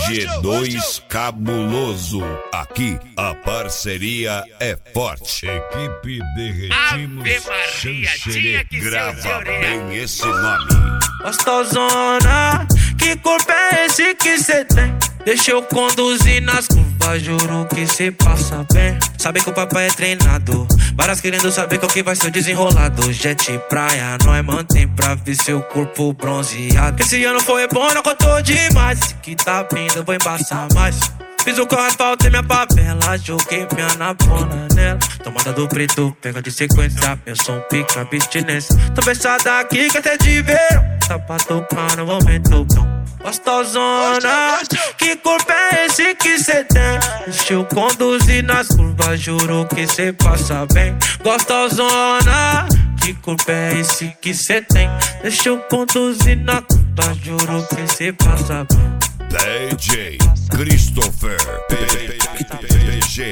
G2 Cabuloso, aqui a parceria é forte. Equipe Derretimos Xanxerê, grava bem esse nome. Gostosona, que corpo é esse que cê tem? Deixa eu conduzir nas curvas, juro que cê passa bem. Sabe que o papai é treinador, várias querendo saber qual que vai ser o desenrolado. Jet praia, nós mantém pra ver seu corpo bronzeado. Esse ano foi bom, não contou demais. Esse que tá vindo, vou embaçar mais. Fiz o corre, faltei minha papela, joguei minha napona nela. Tomada do preto, pega de sequência, meu som pica abstinência. Tô fechada aqui que até te ver, sapato no momento bom. Gostosona, que corpo é esse que cê tem? Deixa eu conduzir nas curvas, juro que cê passa bem. Gostosona, que corpo é esse que cê tem? Deixa eu conduzir na curva, juro que cê passa bem. DJ Christopher PG.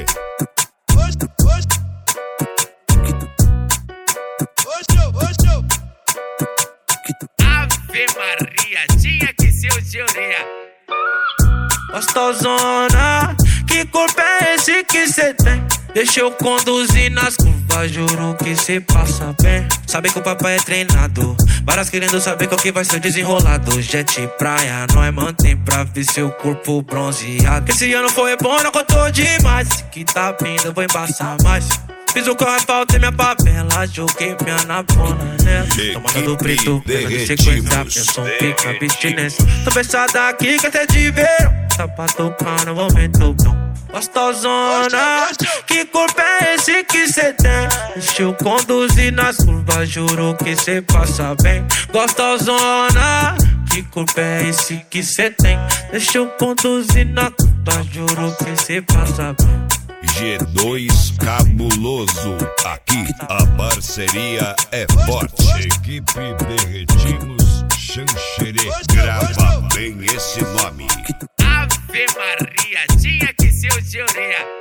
Ave Maria, tinha que ser o Georeia. Gostosona, que corpo é esse que cê tem? Deixa eu conduzir nas curvas, juro que cê passa bem. Sabe que o papai é treinador, várias querendo saber qual que vai ser o desenrolado. Jet praia, nós mantém pra ver seu corpo bronzeado. Esse ano foi bom, não contou demais. Esse que tá vindo, vou embaçar mais. Fiz o corre, faltei minha papela, joguei minha napona nela. Tomada do preto, pega de sequência, meu som pica abstinência. Tô fechada aqui que até te ver, sapato no momento bom. Gostosona, que corpo é esse que cê tem? Deixa eu conduzir nas curvas, juro que cê passa bem. Gostosona, que corpo é esse que cê tem? Deixa eu conduzir na curva, juro que cê passa bem. G2 Cabuloso, aqui a parceria é forte. Equipe Derretimos Xanxerê, grava bem esse nome. Ave Maria, tinha que ser o Georeia.